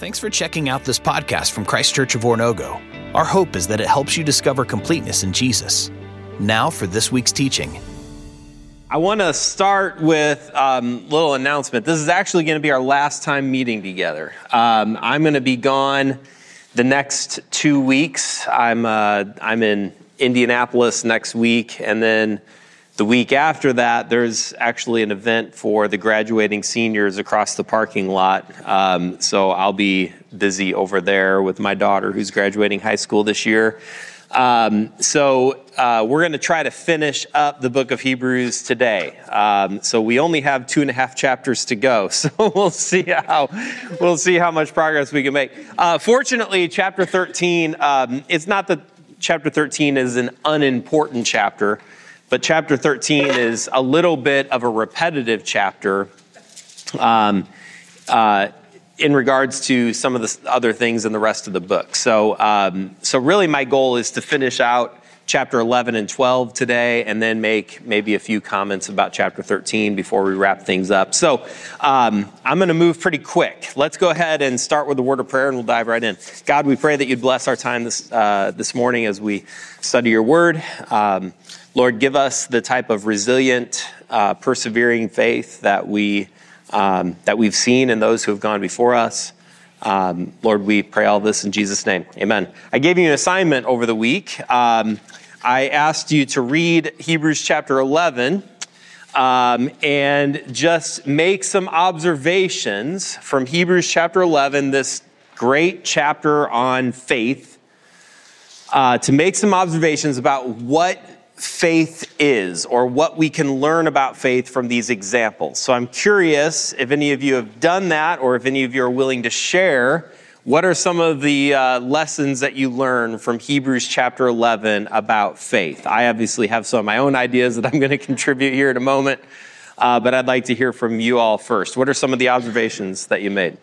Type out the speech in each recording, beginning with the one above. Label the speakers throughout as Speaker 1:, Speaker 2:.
Speaker 1: Thanks for checking out this podcast from Christ Church of Oronogo. Our hope is that it helps you discover completeness in Jesus. Now for this week's teaching.
Speaker 2: I want to start with a little announcement. This is actually going to be our last time meeting together. I'm going to be gone the next 2 weeks. I'm in Indianapolis next week, and then the week after that, there's actually an event for the graduating seniors across the parking lot. So I'll be busy over there with my daughter who's graduating high school this year. So we're going to try to finish up the book of Hebrews today. So we only have 2.5 chapters to go. So we'll see how much progress we can make. Fortunately, chapter 13, it's not that chapter 13 is an unimportant chapter, but chapter 13 is a little bit of a repetitive chapter in regards to some of the other things in the rest of the book. So really my goal is to finish out chapter 11 and 12 today, and then make maybe a few comments about chapter 13 before we wrap things up. So I'm going to move pretty quick. Let's go ahead and start with the word of prayer, and we'll dive right in. God, we pray that you'd bless our time this morning as we study your word. Lord, give us the type of resilient, persevering faith that we've seen in those who have gone before us. Lord, we pray all this in Jesus' name. Amen. I gave you an assignment over the week. I asked you to read Hebrews chapter 11 and just make some observations from Hebrews chapter 11, this great chapter on faith, to make some observations about what faith is, or what we can learn about faith from these examples. So I'm curious if any of you have done that, or if any of you are willing to share what are some of the lessons that you learn from Hebrews chapter 11 about faith. I obviously have some of my own ideas that I'm going to contribute here in a moment, but I'd like to hear from you all first. What are some of the observations that you made?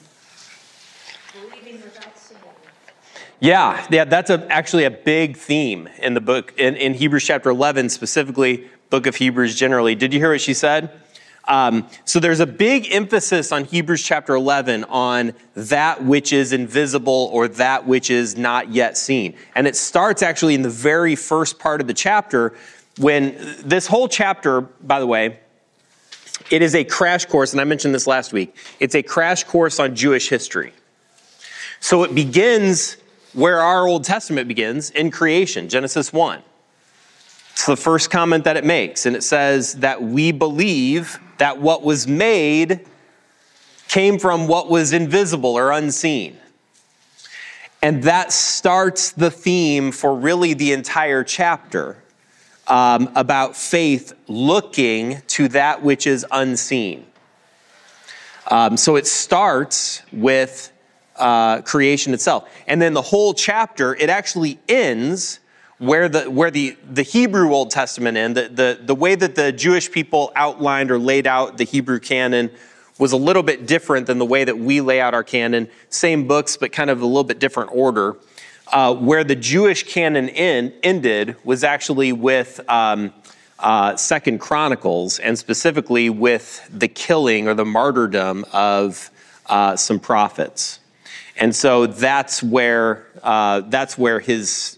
Speaker 2: Yeah, that's actually a big theme in the book, in Hebrews chapter 11 specifically, book of Hebrews generally. Did you hear what she said? So there's a big emphasis on Hebrews chapter 11 on that which is invisible, or that which is not yet seen. And it starts actually in the very first part of the chapter, when this whole chapter, by the way, it is a crash course, and I mentioned this last week. It's a crash course on Jewish history. So it begins where our Old Testament begins, in creation, Genesis 1. It's the first comment that it makes, and it says that we believe that what was made came from what was invisible or unseen. And that starts the theme for really the entire chapter, about faith looking to that which is unseen. So it starts with creation itself. And then the whole chapter, it actually ends where the Hebrew Old Testament ended. The way that the Jewish people outlined or laid out the Hebrew canon was a little bit different than the way that we lay out our canon. Same books, but kind of a little bit different order. Where the Jewish canon ended was actually with 2 Chronicles, and specifically with the killing or the martyrdom of some prophets. And so that's where his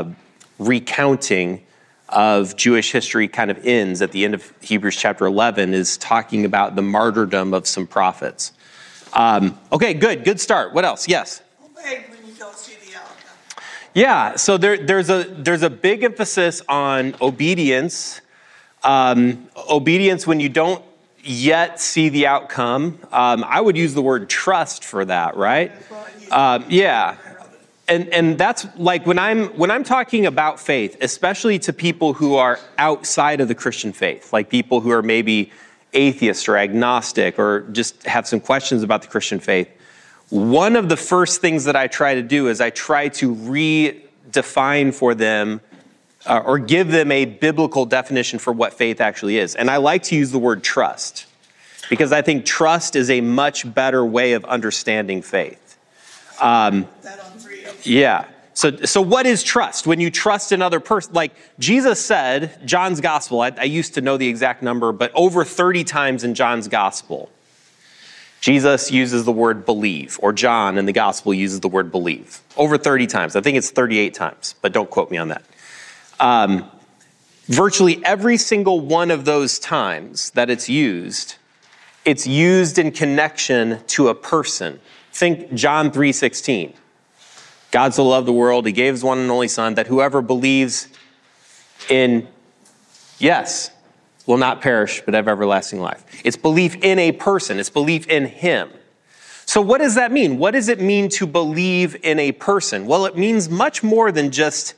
Speaker 2: recounting of Jewish history kind of ends at the end of Hebrews chapter 11, is talking about the martyrdom of some prophets. Okay, good start. What else? Yes?
Speaker 3: Obey when you don't see the outcome.
Speaker 2: Yeah, so there's a big emphasis on obedience. Obedience when you don't yet see the outcome. I would use the word trust for that, right? Yeah. And that's like when I'm talking about faith, especially to people who are outside of the Christian faith, like people who are maybe atheists or agnostic, or just have some questions about the Christian faith. One of the first things that I try to do is I try to redefine for them or give them a biblical definition for what faith actually is. And I like to use the word trust, because I think trust is a much better way of understanding faith. Yeah. So what is trust? When you trust another person, like Jesus said, John's gospel, I used to know the exact number, but over 30 times in John's gospel, Jesus uses the word believe, or John in the gospel uses the word believe over 30 times. I think it's 38 times, but don't quote me on that. Virtually every single one of those times that it's used in connection to a person. Think John 3:16. God so loved the world, he gave his one and only son, that whoever believes in, yes, will not perish, but have everlasting life. It's belief in a person. It's belief in him. So what does that mean? What does it mean to believe in a person? Well, it means much more than just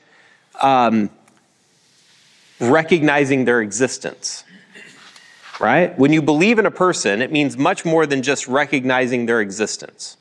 Speaker 2: recognizing their existence, right? When you believe in a person, it means much more than just recognizing their existence.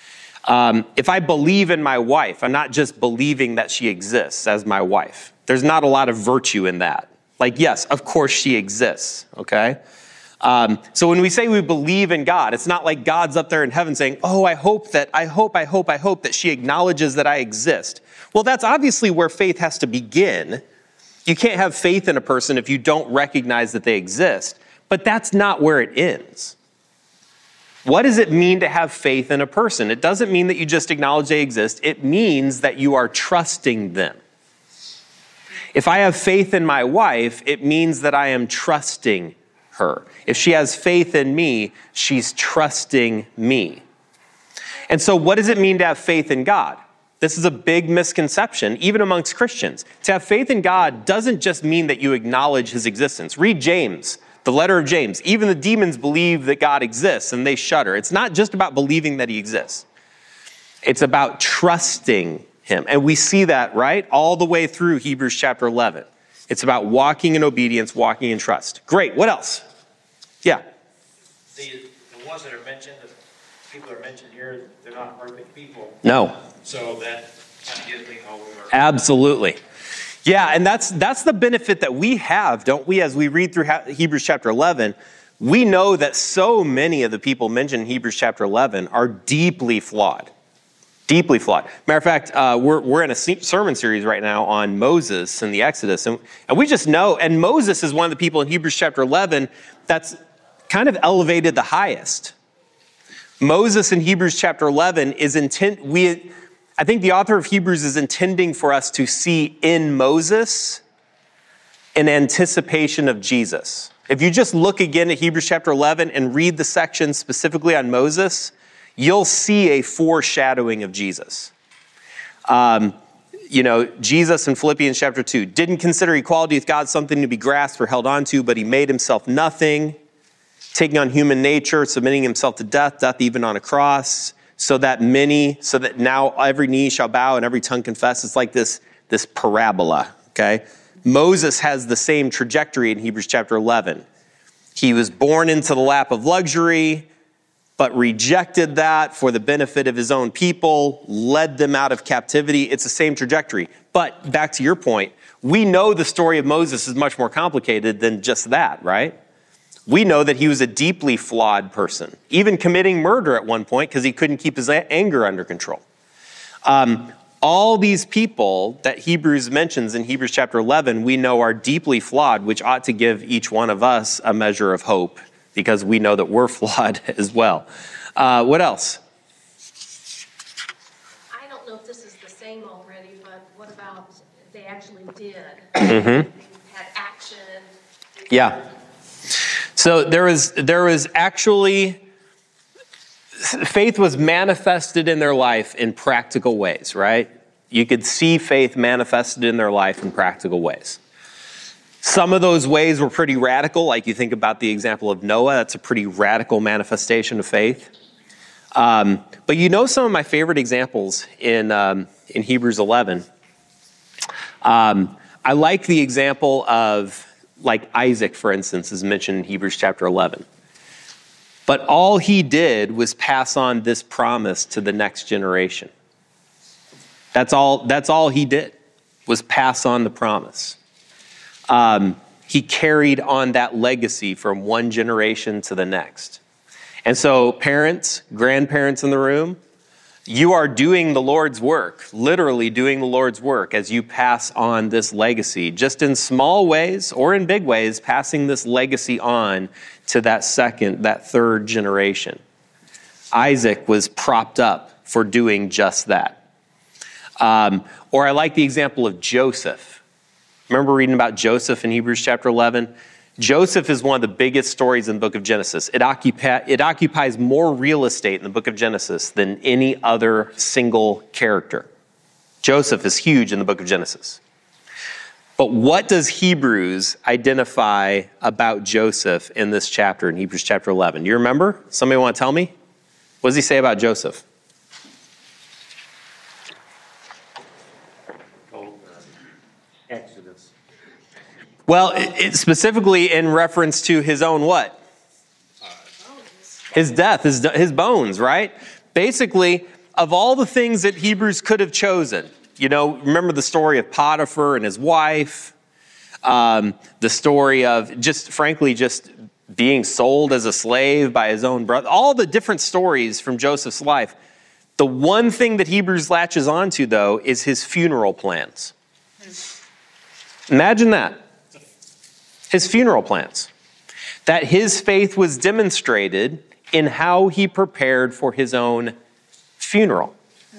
Speaker 2: If I believe in my wife, I'm not just believing that she exists as my wife. There's not a lot of virtue in that. Like, yes, of course she exists, okay? So when we say we believe in God, it's not like God's up there in heaven saying, oh, I hope that she acknowledges that I exist. Well, that's obviously where faith has to begin. You can't have faith in a person if you don't recognize that they exist, but that's not where it ends. What does it mean to have faith in a person? It doesn't mean that you just acknowledge they exist. It means that you are trusting them. If I have faith in my wife, it means that I am trusting her. If she has faith in me, she's trusting me. And so what does it mean to have faith in God? This is a big misconception, even amongst Christians. To have faith in God doesn't just mean that you acknowledge his existence. Read James, the letter of James. Even the demons believe that God exists and they shudder. It's not just about believing that he exists. It's about trusting him. And we see that, right, all the way through Hebrews chapter 11. It's about walking in obedience, walking in trust. Great. What else? Yeah.
Speaker 4: The ones that are mentioned, the people that are mentioned here, they're not perfect people.
Speaker 2: No.
Speaker 4: So that kind of gives me hope.
Speaker 2: Absolutely. Yeah, and that's the benefit that we have, don't we, as we read through Hebrews chapter 11. We know that so many of the people mentioned in Hebrews chapter 11 are deeply flawed. Deeply flawed. Matter of fact, we're in a sermon series right now on Moses and the Exodus. And we just know, and Moses is one of the people in Hebrews chapter 11 that's kind of elevated the highest. Moses in Hebrews chapter 11 is I think the author of Hebrews is intending for us to see in Moses an anticipation of Jesus. If you just look again at Hebrews chapter 11 and read the section specifically on Moses, you'll see a foreshadowing of Jesus. Jesus in Philippians chapter 2 didn't consider equality with God something to be grasped or held onto, but he made himself nothing, taking on human nature, submitting himself to death even on a cross, so that now every knee shall bow and every tongue confess. It's like this parabola, okay? Moses has the same trajectory in Hebrews chapter 11. He was born into the lap of luxury, but rejected that for the benefit of his own people, led them out of captivity. It's the same trajectory. But back to your point, we know the story of Moses is much more complicated than just that, right? We know that he was a deeply flawed person, even committing murder at one point because he couldn't keep his anger under control. All these people that Hebrews mentions in Hebrews chapter 11, we know are deeply flawed, which ought to give each one of us a measure of hope, because we know that we're flawed as well. What else?
Speaker 5: I don't know if this is the same already, but what about they actually did?
Speaker 2: Mm-hmm.
Speaker 5: They had action.
Speaker 2: Yeah. So there was actually, faith was manifested in their life in practical ways, right? You could see faith manifested in their life in practical ways. Some of those ways were pretty radical, like you think about the example of Noah. That's a pretty radical manifestation of faith. But some of my favorite examples in Hebrews 11. I like the example of, like Isaac, for instance, is mentioned in Hebrews chapter 11. But all he did was pass on this promise to the next generation. That's all he did, was pass on the promise. He carried on that legacy from one generation to the next. And so parents, grandparents in the room, you are doing the Lord's work, literally doing the Lord's work as you pass on this legacy, just in small ways or in big ways, passing this legacy on to that third generation. Isaac was propped up for doing just that. Or I like the example of Joseph. Remember reading about Joseph in Hebrews chapter 11? Joseph is one of the biggest stories in the book of Genesis. It occupies more real estate in the book of Genesis than any other single character. Joseph is huge in the book of Genesis. But what does Hebrews identify about Joseph in this chapter, in Hebrews chapter 11? You remember? Somebody want to tell me? What does he say about Joseph?
Speaker 4: Exodus.
Speaker 2: Well, it specifically in reference to his own what? His death, his bones, right? Basically, of all the things that Hebrews could have chosen, remember the story of Potiphar and his wife, the story of just being sold as a slave by his own brother, all the different stories from Joseph's life. The one thing that Hebrews latches onto, though, is his funeral plans. Imagine that. His funeral plans. That his faith was demonstrated in how he prepared for his own funeral.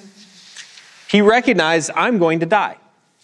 Speaker 2: He recognized, I'm going to die.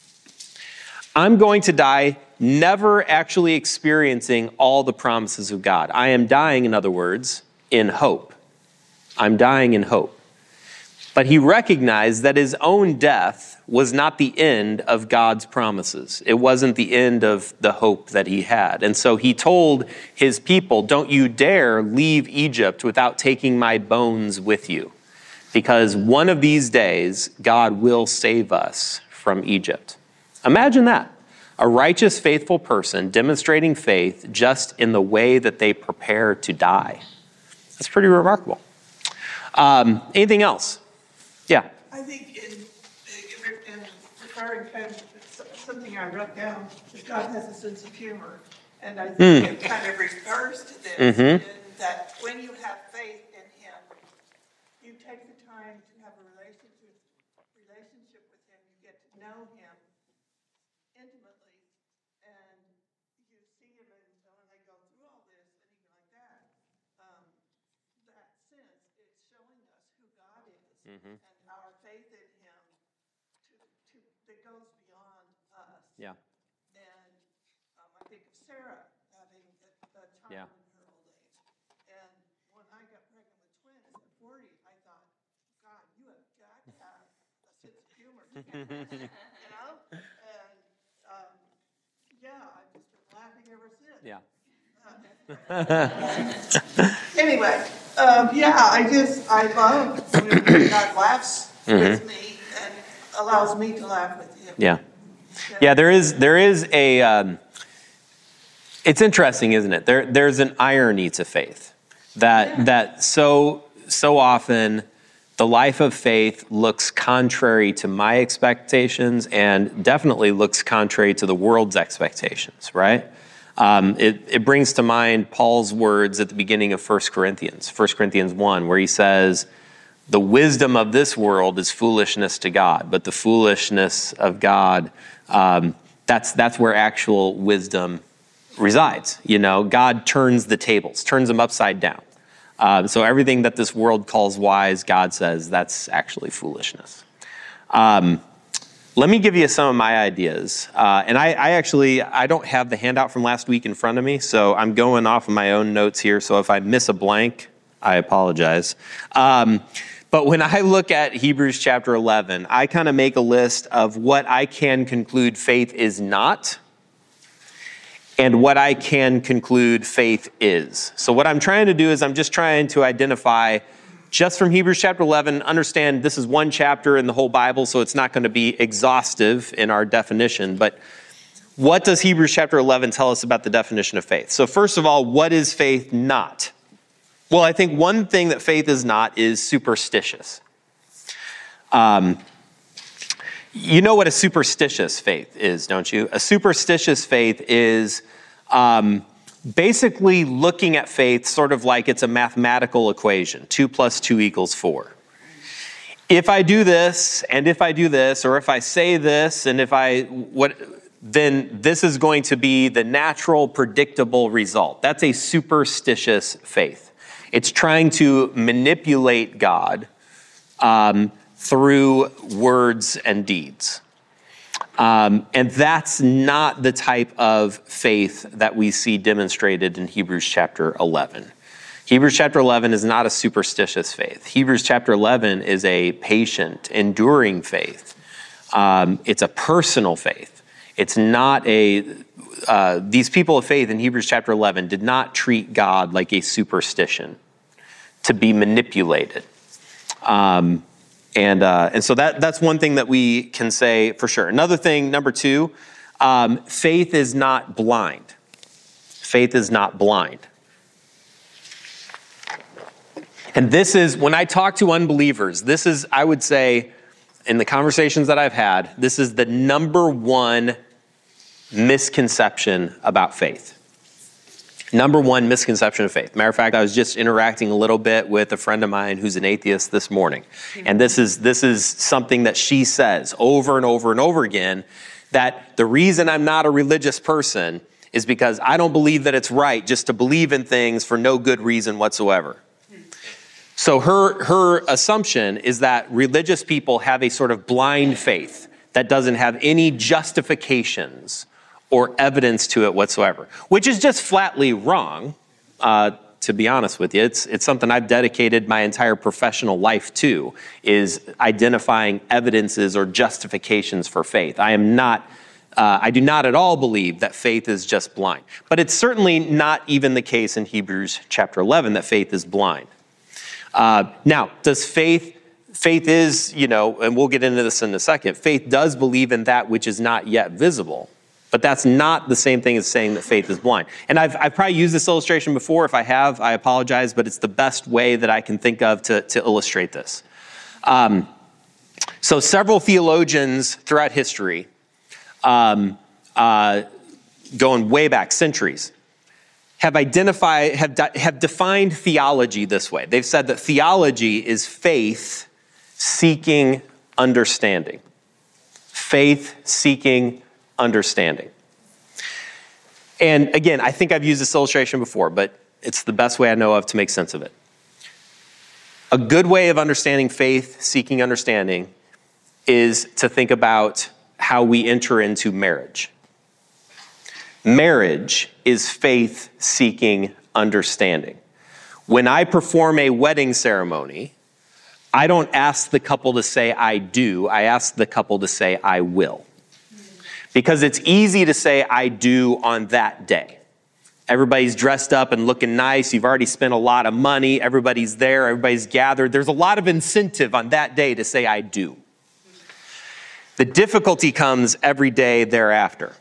Speaker 2: I'm going to die never actually experiencing all the promises of God. I am dying, in other words, in hope. I'm dying in hope. But he recognized that his own death was not the end of God's promises. It wasn't the end of the hope that he had. And so he told his people, don't you dare leave Egypt without taking my bones with you. Because one of these days, God will save us from Egypt. Imagine that. A righteous, faithful person demonstrating faith just in the way that they prepare to die. That's pretty remarkable. Anything else? Yeah.
Speaker 3: I think in referring to something I wrote down, that God has a sense of humor. And I think it kind of refers to this, in that when you have faith in him, you take the time to have a relationship with him. You get to know him intimately, and you see him, and when they go through all this, anything like that, that sense is showing us who God is, and our faith in him that goes beyond us.
Speaker 2: Yeah.
Speaker 3: And I think of Sarah having a child in her old age. And when I got pregnant with twins at 40, I thought, God, you have got to have a sense of humor. And I've just been laughing ever since.
Speaker 2: Yeah.
Speaker 3: Anyway, I love when God laughs with me and allows me to laugh with him.
Speaker 2: Yeah. Yeah, there is a, it's interesting, isn't it? There's an irony to faith that so often the life of faith looks contrary to my expectations and definitely looks contrary to the world's expectations, right? It brings to mind Paul's words at the beginning of 1 Corinthians 1, where he says, the wisdom of this world is foolishness to God, but the foolishness of God, that's where actual wisdom resides. God turns the tables, turns them upside down. So everything that this world calls wise, God says that's actually foolishness. Let me give you some of my ideas. And I don't have the handout from last week in front of me, so I'm going off of my own notes here. So if I miss a blank, I apologize. But when I look at Hebrews chapter 11, I kind of make a list of what I can conclude faith is not and what I can conclude faith is. So what I'm trying to do is I'm just trying to identify, just from Hebrews chapter 11, understand this is one chapter in the whole Bible, so it's not going to be exhaustive in our definition. But what does Hebrews chapter 11 tell us about the definition of faith? So first of all, what is faith not? Well, I think one thing that faith is not is superstitious. You know what a superstitious faith is, don't you? A superstitious faith is basically looking at faith sort of like it's a mathematical equation, 2 + 2 = 4. If I do this, and if I do this, or if I say this, and then this is going to be the natural, predictable result. That's a superstitious faith. It's trying to manipulate God through words and deeds. And that's not the type of faith that we see demonstrated in Hebrews chapter 11. Hebrews chapter 11 is not a superstitious faith. Hebrews chapter 11 is a patient, enduring faith. It's a personal faith. It's not these people of faith in Hebrews chapter 11 did not treat God like a superstition to be manipulated. And so that's one thing that we can say for sure. Another thing, number two, faith is not blind. Faith is not blind. And this is, when I talk to unbelievers, this is, I would say, in the conversations that I've had, this is the number one misconception about faith. Number one misconception of faith. Matter of fact, I was just interacting a little bit with a friend of mine who's an atheist this morning. And this is something that she says over and over and over again, that the reason I'm not a religious person is because I don't believe that it's right just to believe in things for no good reason whatsoever. So her assumption is that religious people have a sort of blind faith that doesn't have any justifications or evidence to it whatsoever, which is just flatly wrong, to be honest with you. It's something I've dedicated my entire professional life to, is identifying evidences or justifications for faith. I do not at all believe that faith is just blind. But it's certainly not even the case in Hebrews chapter 11 that faith is blind. Now, does faith is, and we'll get into this in a second, faith does believe in that which is not yet visible. But that's not the same thing as saying that faith is blind. And I've probably used this illustration before. If I have, I apologize, but it's the best way that I can think of to illustrate this. So several theologians throughout history, going way back, centuries, have defined theology this way. They've said that theology is faith seeking understanding. Faith seeking understanding. And again, I think I've used this illustration before, but it's the best way I know of to make sense of it. A good way of understanding faith seeking understanding is to think about how we enter into marriage. Marriage is faith seeking understanding. When I perform a wedding ceremony, I don't ask the couple to say I do, I ask the couple to say I will. Because it's easy to say I do on that day. Everybody's dressed up and looking nice. You've already spent a lot of money. Everybody's there. Everybody's gathered. There's a lot of incentive on that day to say I do. The difficulty comes every day thereafter.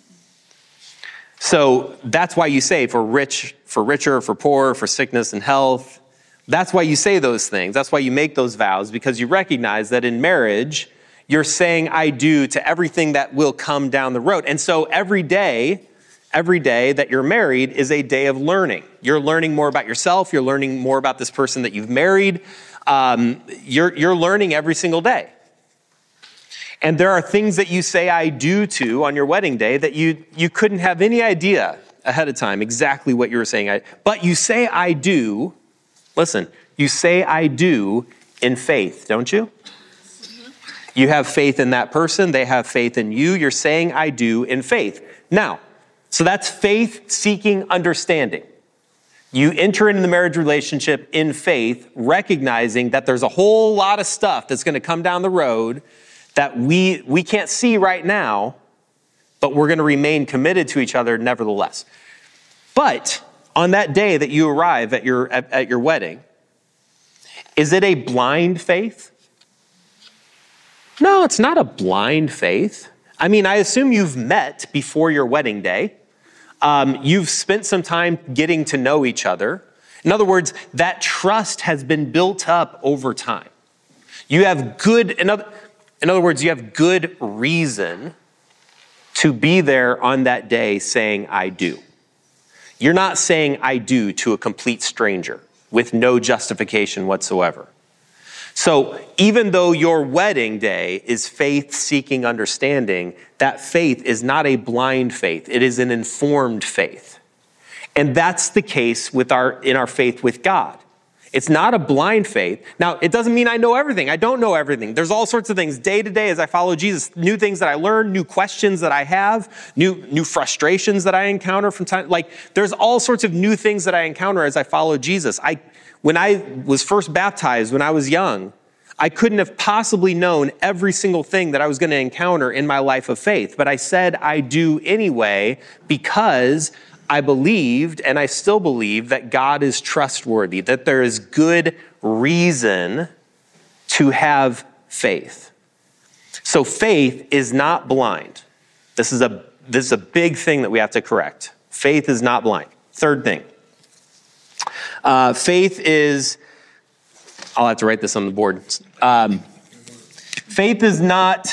Speaker 2: So that's why you say for richer, for poor, for sickness and health. That's why you say those things. That's why you make those vows, because you recognize that in marriage, you're saying I do to everything that will come down the road. And so every day that you're married is a day of learning. You're learning more about yourself. You're learning more about this person that you've married. You're learning every single day. And there are things that you say I do to on your wedding day that you couldn't have any idea ahead of time exactly what you were saying. But you say I do, listen, you say I do in faith, don't you? You have faith in that person. They have faith in you. You're saying I do in faith. Now, so that's faith seeking understanding. You enter into the marriage relationship in faith, recognizing that there's a whole lot of stuff that's going to come down the road that we can't see right now, but we're going to remain committed to each other nevertheless. But on that day that you arrive at your wedding, is it a blind faith? No, it's not a blind faith. I mean, I assume you've met before your wedding day. You've spent some time getting to know each other. In other words, that trust has been built up over time. You have in other words, you have good reason to be there on that day saying, I do. You're not saying I do to a complete stranger with no justification whatsoever. So even though your wedding day is faith-seeking understanding, that faith is not a blind faith. It is an informed faith. And that's the case in our faith with God. It's not a blind faith. Now, it doesn't mean I know everything. I don't know everything. There's all sorts of things day to day as I follow Jesus, new things that I learn, new questions that I have, new frustrations that I encounter from time. Like, there's all sorts of new things that I encounter as I follow Jesus. When I was first baptized, when I was young, I couldn't have possibly known every single thing that I was going to encounter in my life of faith. But I said I do anyway because I believed, and I still believe, that God is trustworthy, that there is good reason to have faith. So faith is not blind. This is a big thing that we have to correct. Faith is not blind. Third thing. Faith is, I'll have to write this on the board. Faith is not,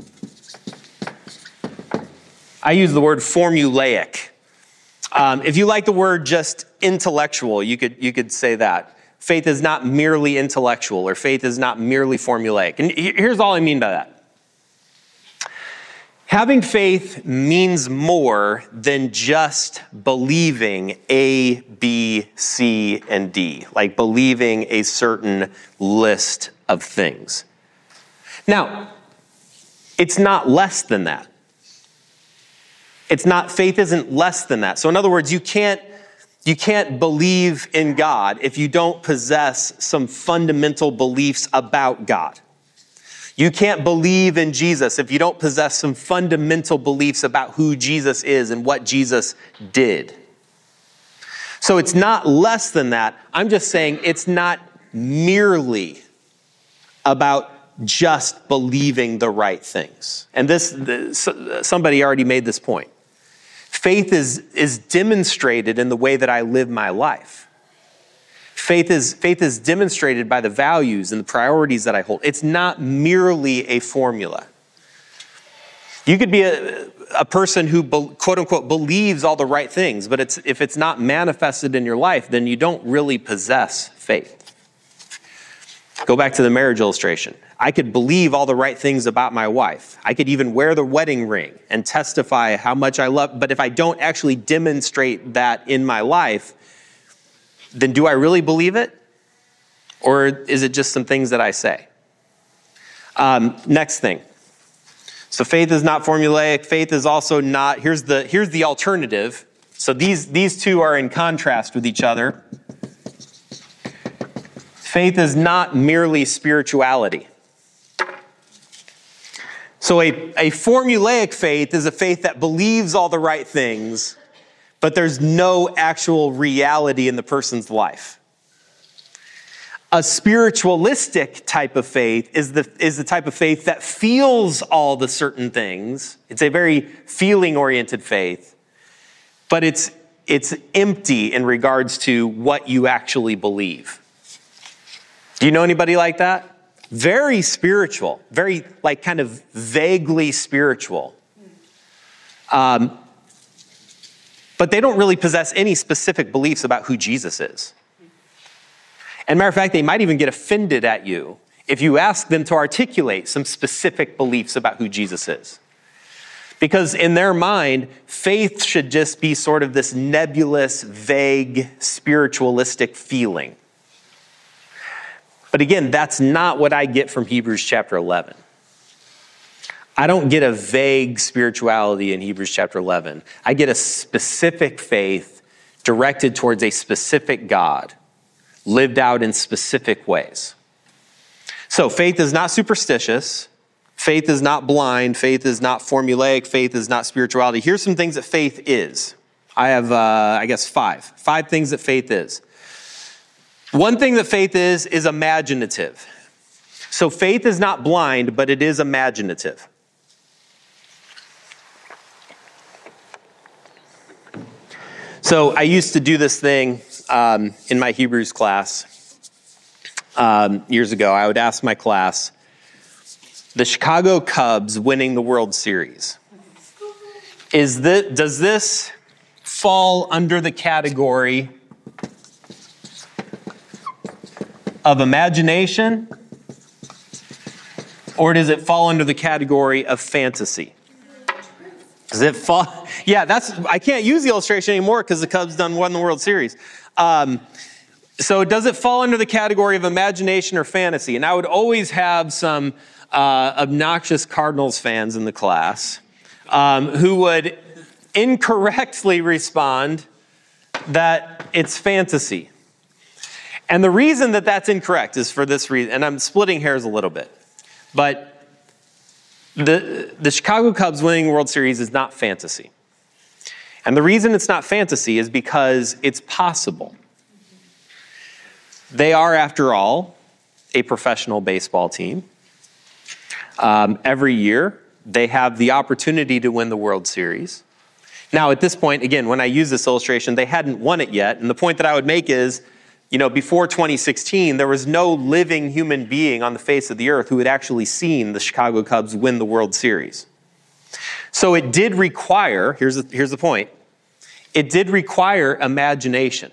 Speaker 2: I use the word formulaic. If you like the word just intellectual, you could say that. Faith is not merely intellectual, or faith is not merely formulaic. And here's all I mean by that. Having faith means more than just believing A, B, C, and D, like believing a certain list of things. Now, it's not less than that. Faith isn't less than that. So in other words, you can't believe in God if you don't possess some fundamental beliefs about God. You can't believe in Jesus if you don't possess some fundamental beliefs about who Jesus is and what Jesus did. So it's not less than that. I'm just saying it's not merely about just believing the right things. And somebody already made this point. Faith is demonstrated in the way that I live my life. Faith is demonstrated by the values and the priorities that I hold. It's not merely a formula. You could be a person who, quote unquote, believes all the right things, but if it's not manifested in your life, then you don't really possess faith. Go back to the marriage illustration. I could believe all the right things about my wife. I could even wear the wedding ring and testify how much I love, but if I don't actually demonstrate that in my life, then do I really believe it? Or is it just some things that I say? Next thing. So faith is not formulaic. Faith is also not, here's the alternative. So these two are in contrast with each other. Faith is not merely spirituality. So a formulaic faith is a faith that believes all the right things, but there's no actual reality in the person's life. A spiritualistic type of faith is the type of faith that feels all the certain things. It's a very feeling-oriented faith, but it's empty in regards to what you actually believe. Do you know anybody like that? Very spiritual, very like kind of vaguely spiritual. But they don't really possess any specific beliefs about who Jesus is. And matter of fact, they might even get offended at you if you ask them to articulate some specific beliefs about who Jesus is. Because in their mind, faith should just be sort of this nebulous, vague, spiritualistic feeling. But again, that's not what I get from Hebrews chapter 11. I don't get a vague spirituality in Hebrews chapter 11. I get a specific faith directed towards a specific God, lived out in specific ways. So faith is not superstitious. Faith is not blind. Faith is not formulaic. Faith is not spirituality. Here's some things that faith is. I have, five things that faith is. One thing that faith is imaginative. So faith is not blind, but it is imaginative. So I used to do this thing in my Hebrews class years ago. I would ask my class, the Chicago Cubs winning the World Series, does this fall under the category of imagination, or does it fall under the category of fantasy? Does it fall? Yeah, I can't use the illustration anymore because the Cubs won the World Series. So does it fall under the category of imagination or fantasy? And I would always have some obnoxious Cardinals fans in the class who would incorrectly respond that it's fantasy. And the reason that that's incorrect is for this reason, and I'm splitting hairs a little bit, but the Chicago Cubs winning the World Series is not fantasy. And the reason it's not fantasy is because it's possible. They are, after all, a professional baseball team. Every year, they have the opportunity to win the World Series. Now, at this point, again, when I use this illustration, they hadn't won it yet. And the point that I would make is, before 2016, there was no living human being on the face of the earth who had actually seen the Chicago Cubs win the World Series. So it did require, here's the point, it did require imagination.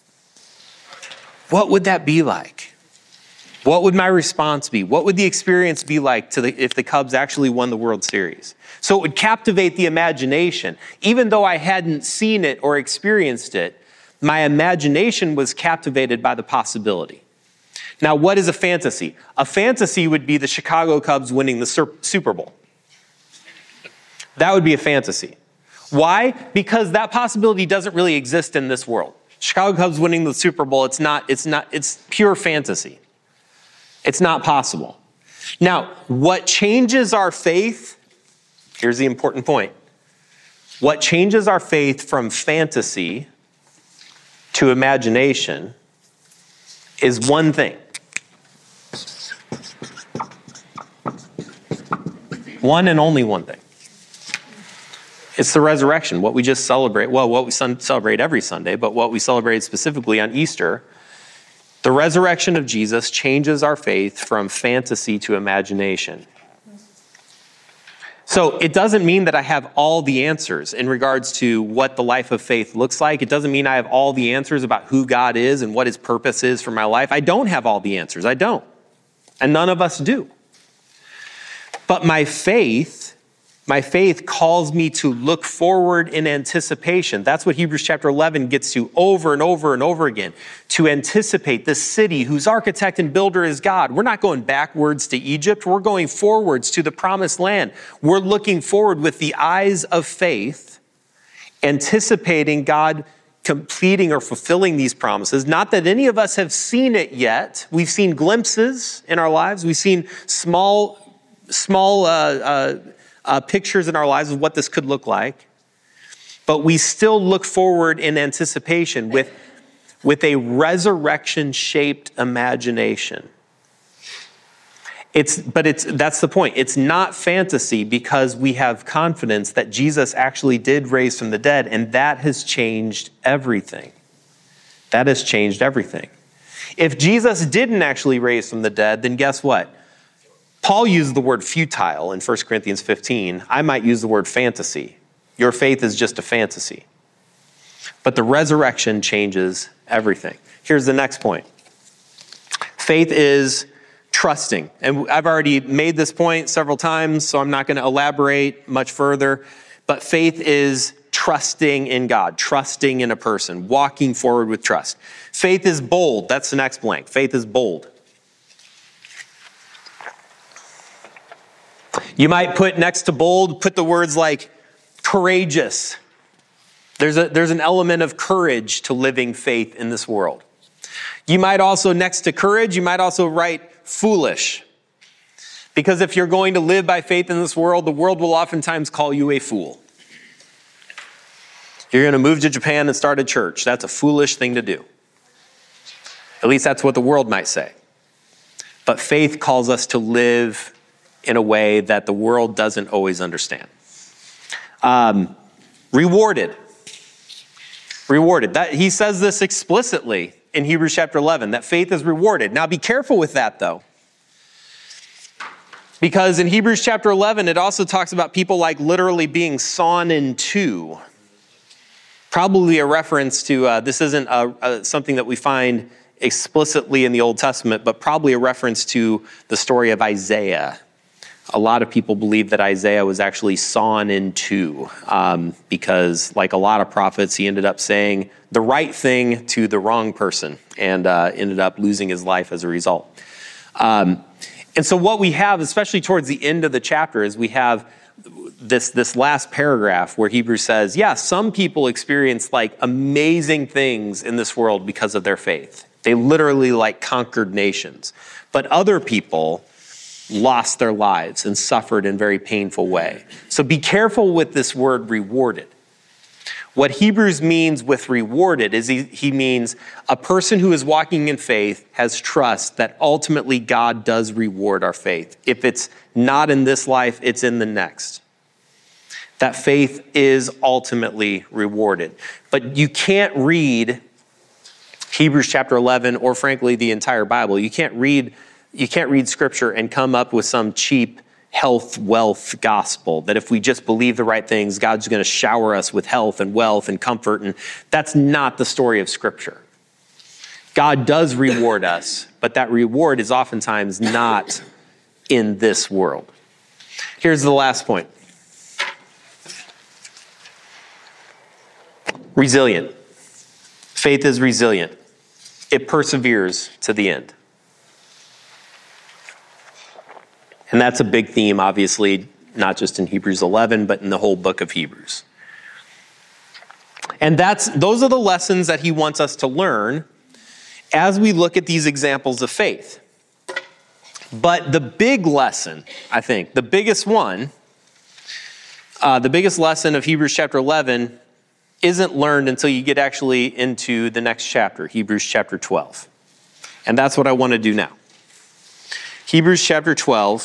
Speaker 2: What would that be like? What would my response be? What would the experience be like if the Cubs actually won the World Series? So it would captivate the imagination. Even though I hadn't seen it or experienced it, my imagination was captivated by the possibility. Now, what is a fantasy? A fantasy would be the Chicago Cubs winning the Super Bowl. That would be a fantasy. Why? Because that possibility doesn't really exist in this world. Chicago Cubs winning the Super Bowl, it's pure fantasy. It's not possible. Now, what changes our faith? Here's the important point. What changes our faith from fantasy to imagination is one thing. One and only one thing. It's the resurrection, what we just celebrate. Well, what we celebrate every Sunday, but what we celebrate specifically on Easter. The resurrection of Jesus changes our faith from fantasy to imagination. So it doesn't mean that I have all the answers in regards to what the life of faith looks like. It doesn't mean I have all the answers about who God is and what his purpose is for my life. I don't have all the answers. I don't. And none of us do. But my faith calls me to look forward in anticipation. That's what Hebrews chapter 11 gets to over and over and over again. To anticipate this city whose architect and builder is God. We're not going backwards to Egypt. We're going forwards to the promised land. We're looking forward with the eyes of faith, anticipating God completing or fulfilling these promises. Not that any of us have seen it yet. We've seen glimpses in our lives. We've seen small pictures in our lives of what this could look like. But we still look forward in anticipation with a resurrection-shaped imagination. That's the point. It's not fantasy because we have confidence that Jesus actually did raise from the dead, and that has changed everything. That has changed everything. If Jesus didn't actually raise from the dead, then guess what? Paul used the word futile in 1 Corinthians 15. I might use the word fantasy. Your faith is just a fantasy. But the resurrection changes everything. Here's the next point. Faith is trusting. And I've already made this point several times, so I'm not going to elaborate much further. But faith is trusting in God, trusting in a person, walking forward with trust. Faith is bold. That's the next blank. Faith is bold. You might put next to bold, put the words like courageous. There's an element of courage to living faith in this world. You might also, next to courage, you might also write foolish. Because if you're going to live by faith in this world, the world will oftentimes call you a fool. You're going to move to Japan and start a church. That's a foolish thing to do. At least that's what the world might say. But faith calls us to live in a way that the world doesn't always understand. Rewarded. He says this explicitly in Hebrews chapter 11, that faith is rewarded. Now be careful with that though. Because in Hebrews chapter 11, it also talks about people like literally being sawn in two. Probably a reference to, this isn't something that we find explicitly in the Old Testament, but probably a reference to the story of Isaiah, A lot of people believe that Isaiah was actually sawn in two because, like a lot of prophets, he ended up saying the right thing to the wrong person and ended up losing his life as a result. And so what we have, especially towards the end of the chapter, is we have this last paragraph where Hebrews says, yeah, some people experience like amazing things in this world because of their faith. They literally like conquered nations. But other people lost their lives and suffered in a very painful way. So be careful with this word rewarded. What Hebrews means with rewarded is he means a person who is walking in faith has trust that ultimately God does reward our faith. If it's not in this life, it's in the next. That faith is ultimately rewarded. But you can't read Hebrews chapter 11 or frankly the entire Bible. You can't read scripture and come up with some cheap health, wealth gospel that if we just believe the right things, God's going to shower us with health and wealth and comfort. And that's not the story of scripture. God does reward us, but that reward is oftentimes not in this world. Here's the last point. Resilient. Faith is resilient. It perseveres to the end. And that's a big theme, obviously, not just in Hebrews 11, but in the whole book of Hebrews. And those are the lessons that he wants us to learn as we look at these examples of faith. But the big lesson, I think, the biggest one, the biggest lesson of Hebrews chapter 11 isn't learned until you get actually into the next chapter, Hebrews chapter 12. And that's what I want to do now. Hebrews chapter 12.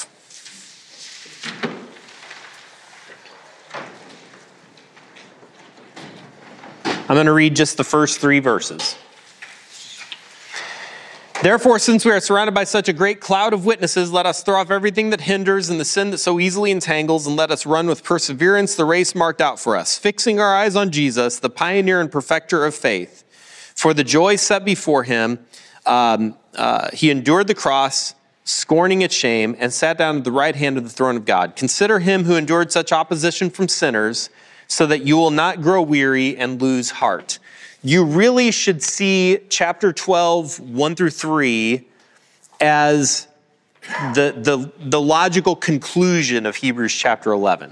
Speaker 2: I'm going to read just the first 3 verses. Therefore, since we are surrounded by such a great cloud of witnesses, let us throw off everything that hinders and the sin that so easily entangles, and let us run with perseverance the race marked out for us, fixing our eyes on Jesus, the pioneer and perfecter of faith. For the joy set before him, he endured the cross, scorning its shame, and sat down at the right hand of the throne of God. Consider him who endured such opposition from sinners, so that you will not grow weary and lose heart. You really should see chapter 12, 1 through 3, as the logical conclusion of Hebrews chapter 11.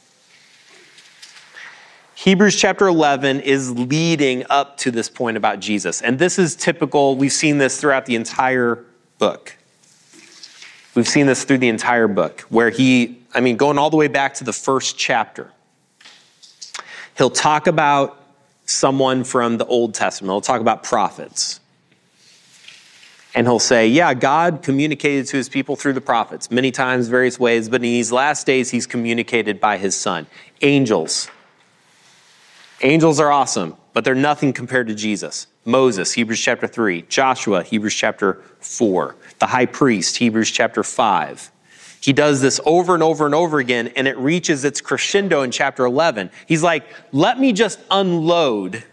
Speaker 2: Hebrews chapter 11 is leading up to this point about Jesus. And this is typical. We've seen this throughout the entire book. We've seen this through the entire book, where going all the way back to the first chapter. He'll talk about someone from the Old Testament. He'll talk about prophets. And he'll say, yeah, God communicated to his people through the prophets many times, various ways, but in these last days, he's communicated by his son. Angels. Angels are awesome, but they're nothing compared to Jesus. Moses, Hebrews chapter 3. Joshua, Hebrews chapter 4. The high priest, Hebrews chapter 5. He does this over and over and over again, and it reaches its crescendo in chapter 11. He's like, let me just unload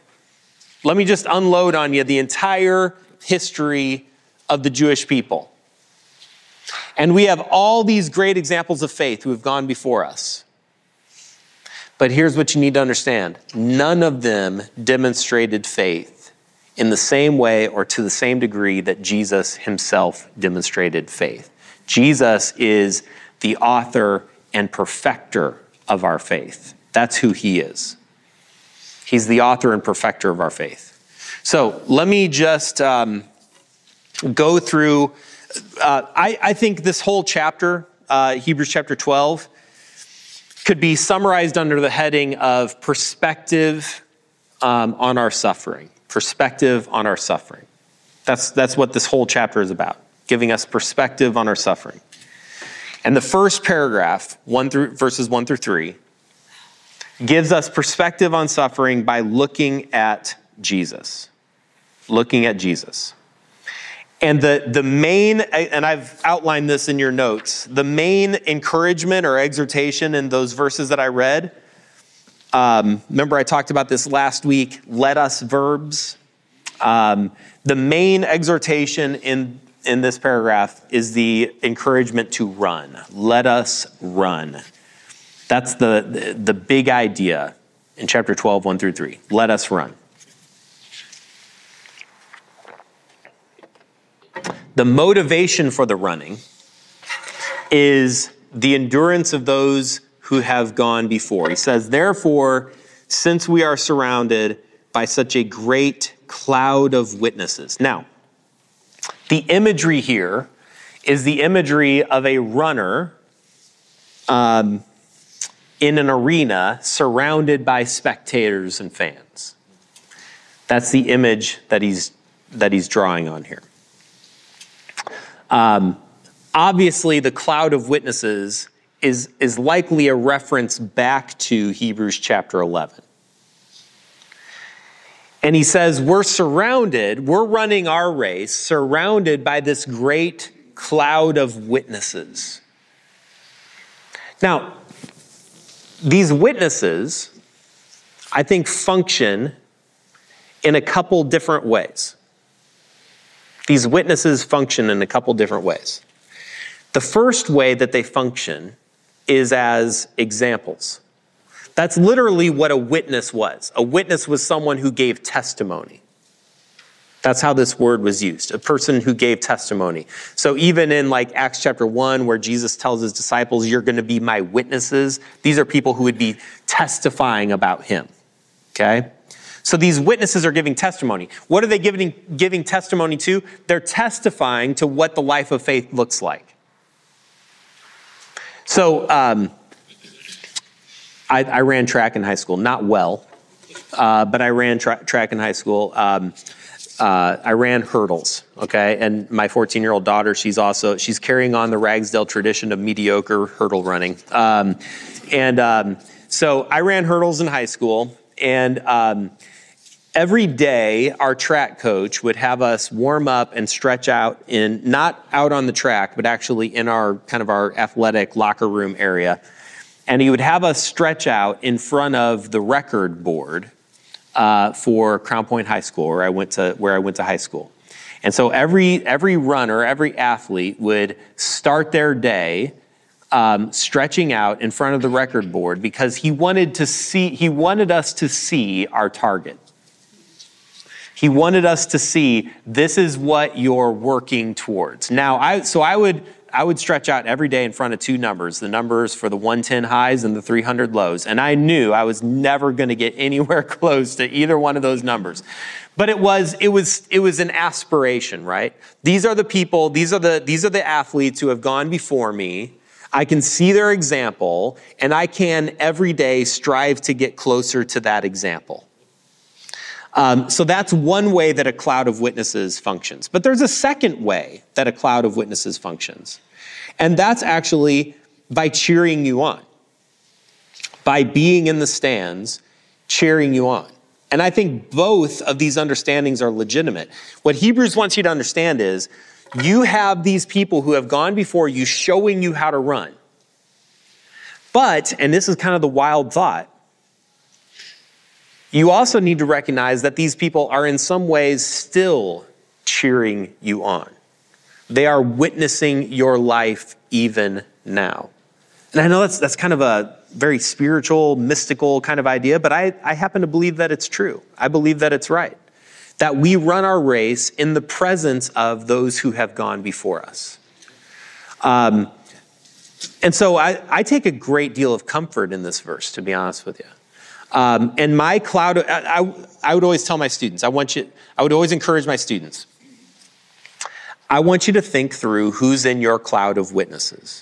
Speaker 2: on you the entire history of the Jewish people. And we have all these great examples of faith who have gone before us. But here's what you need to understand. None of them demonstrated faith in the same way or to the same degree that Jesus himself demonstrated faith. Jesus is the author and perfecter of our faith. That's who he is. He's the author and perfecter of our faith. So let me just go through. I think this whole chapter, Hebrews chapter 12, could be summarized under the heading of perspective on our suffering. Perspective on our suffering. That's what this whole chapter is about. Giving us perspective on our suffering. And the first paragraph, verses 1 through 3, gives us perspective on suffering by looking at Jesus. Looking at Jesus. And the main, and I've outlined this in your notes, the main encouragement or exhortation in those verses that I read, remember I talked about this last week, let us verbs. The main exhortation in in this paragraph is the encouragement to run. Let us run. That's the big idea in chapter 12, 1 through 3. Let us run. The motivation for the running is the endurance of those who have gone before. He says, therefore, since we are surrounded by such a great cloud of witnesses. Now, the imagery here is the imagery of a runner in an arena surrounded by spectators and fans. That's the image that he's drawing on here. Obviously, the cloud of witnesses is likely a reference back to Hebrews chapter 11. And he says, we're running our race, surrounded by this great cloud of witnesses. Now, these witnesses, I think, function in a couple different ways. These witnesses function in a couple different ways. The first way that they function is as examples. That's literally what a witness was. A witness was someone who gave testimony. That's how this word was used, a person who gave testimony. So even in like Acts chapter 1, where Jesus tells his disciples, you're going to be my witnesses, these are people who would be testifying about him, okay? So these witnesses are giving testimony. What are they giving testimony to? They're testifying to what the life of faith looks like. So I ran track in high school, not well, but I ran track in high school. I ran hurdles, okay? And my 14-year-old daughter, she's carrying on the Ragsdale tradition of mediocre hurdle running. So I ran hurdles in high school, and every day our track coach would have us warm up and stretch out not out on the track, but actually in our athletic locker room area. And he would have us stretch out in front of the record board for Crown Point High School, where I went to high school. And so every runner, every athlete would start their day stretching out in front of the record board because he wanted us to see our target. He wanted us to see, this is what you're working towards. Now, I would stretch out every day in front of two numbers, the numbers for the 110 highs and the 300 lows. And I knew I was never going to get anywhere close to either one of those numbers. But it was an aspiration, right? These are the people, these are the athletes who have gone before me. I can see their example, and I can every day strive to get closer to that example. So that's one way that a cloud of witnesses functions. But there's a second way that a cloud of witnesses functions. And that's actually by cheering you on. By being in the stands, cheering you on. And I think both of these understandings are legitimate. What Hebrews wants you to understand is, you have these people who have gone before you showing you how to run. But, and this is kind of the wild thought, you also need to recognize that these people are in some ways still cheering you on. They are witnessing your life even now. And I know that's kind of a very spiritual, mystical kind of idea, but I happen to believe that it's true. I believe that it's right. That we run our race in the presence of those who have gone before us. And so I take a great deal of comfort in this verse, to be honest with you. And my cloud, I would always tell my students, I would always encourage my students, I want you to think through who's in your cloud of witnesses.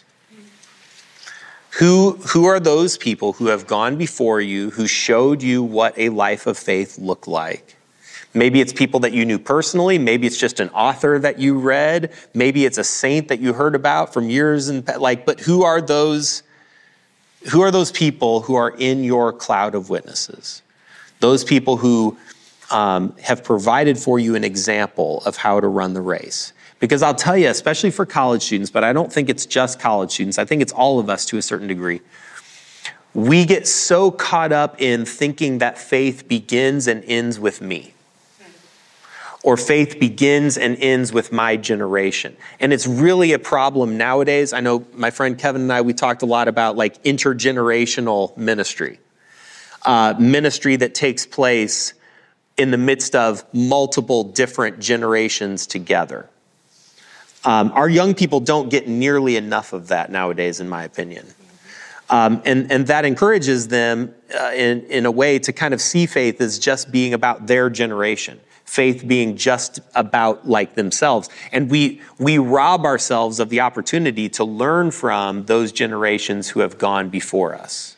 Speaker 2: Who are those people who have gone before you, who showed you what a life of faith looked like? Maybe it's people that you knew personally. Maybe it's just an author that you read. Maybe it's a saint that you heard about from years but who are those people who are in your cloud of witnesses? Those people who have provided for you an example of how to run the race. Because I'll tell you, especially for college students, but I don't think it's just college students. I think it's all of us to a certain degree. We get so caught up in thinking that faith begins and ends with me. or faith begins and ends with my generation. And it's really a problem nowadays. I know my friend Kevin and I, we talked a lot about like intergenerational ministry. Ministry that takes place in the midst of multiple different generations together. Our young people don't get nearly enough of that nowadays, in my opinion. And that encourages them in a way to kind of see faith as just being about their generation. Faith being just about like themselves. And we rob ourselves of the opportunity to learn from those generations who have gone before us.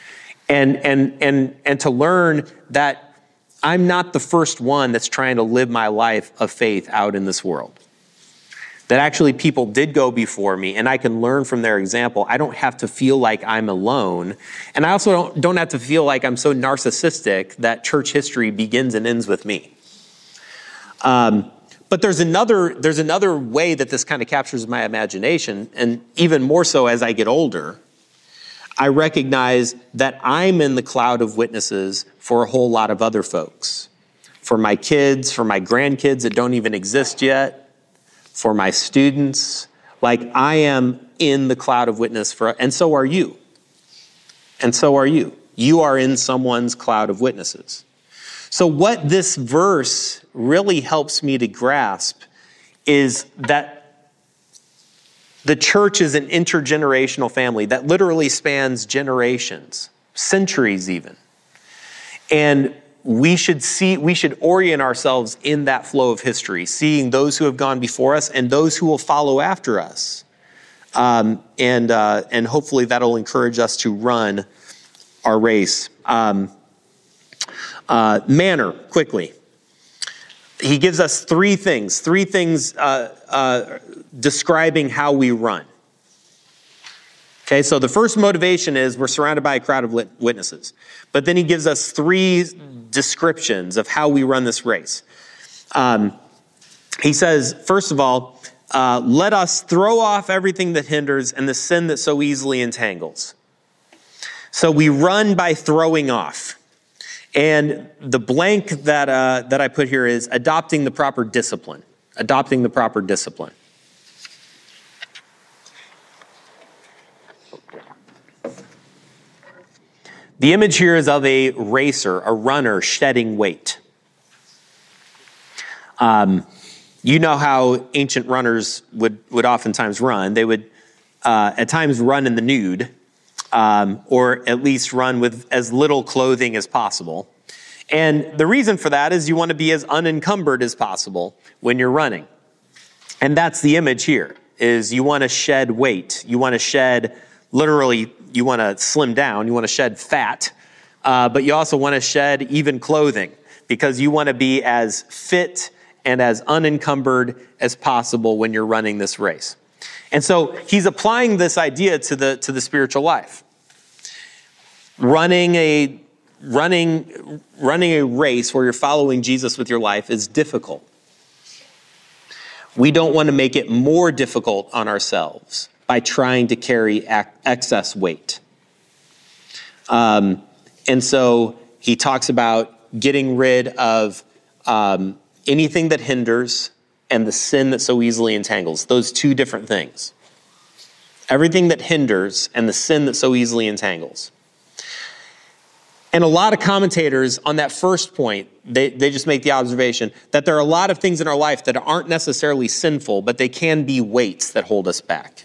Speaker 2: And to learn that I'm not the first one that's trying to live my life of faith out in this world. That actually people did go before me, and I can learn from their example. I don't have to feel like I'm alone. And I also don't have to feel like I'm so narcissistic that church history begins and ends with me. But there's another way that this kind of captures my imagination, and even more so as I get older. I recognize that I'm in the cloud of witnesses for a whole lot of other folks. For my kids, for my grandkids that don't even exist yet, for my students. Like, I am in the cloud of witness and so are you. And so are you. You are in someone's cloud of witnesses. So what this verse really helps me to grasp is that the church is an intergenerational family that literally spans generations, centuries even. And we should orient ourselves in that flow of history, seeing those who have gone before us and those who will follow after us. And hopefully that'll encourage us to run our race. Manner, quickly. He gives us three things describing how we run. Okay, so the first motivation is we're surrounded by a crowd of witnesses. But then he gives us three descriptions of how we run this race. He says, first of all, let us throw off everything that hinders and the sin that so easily entangles. So we run by throwing off. And the blank that I put here is adopting the proper discipline. Adopting the proper discipline. The image here is of a racer, a runner shedding weight. You know how ancient runners would oftentimes run. They would at times run in the nude, or at least run with as little clothing as possible. And the reason for that is you want to be as unencumbered as possible when you're running. And that's the image here, is you want to shed weight. You want to shed, literally, you want to slim down. You want to shed fat. But you also want to shed even clothing, because you want to be as fit and as unencumbered as possible when you're running this race. And so he's applying this idea to the spiritual life. Running a race where you're following Jesus with your life is difficult. We don't want to make it more difficult on ourselves by trying to carry excess weight. And so he talks about getting rid of anything that hinders and the sin that so easily entangles. Those two different things. Everything that hinders and the sin that so easily entangles. And a lot of commentators on that first point, they just make the observation that there are a lot of things in our life that aren't necessarily sinful, but they can be weights that hold us back.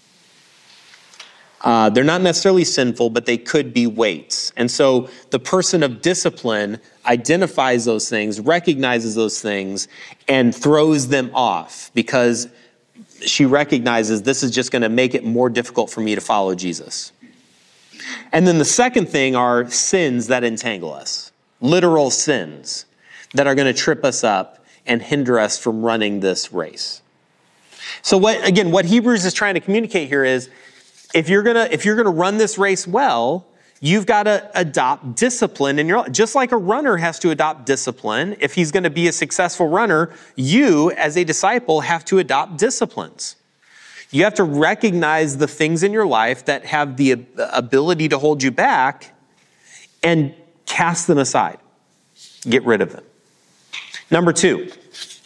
Speaker 2: They're not necessarily sinful, but they could be weights. And so the person of discipline identifies those things, recognizes those things, and throws them off because she recognizes this is just going to make it more difficult for me to follow Jesus. And then the second thing are sins that entangle us. Literal sins that are going to trip us up and hinder us from running this race. So what Hebrews is trying to communicate here is, if you're gonna run this race well, you've got to adopt discipline in your life. Just like a runner has to adopt discipline, if he's going to be a successful runner, you as a disciple have to adopt disciplines. You have to recognize the things in your life that have the ability to hold you back and cast them aside. Get rid of them. Number two,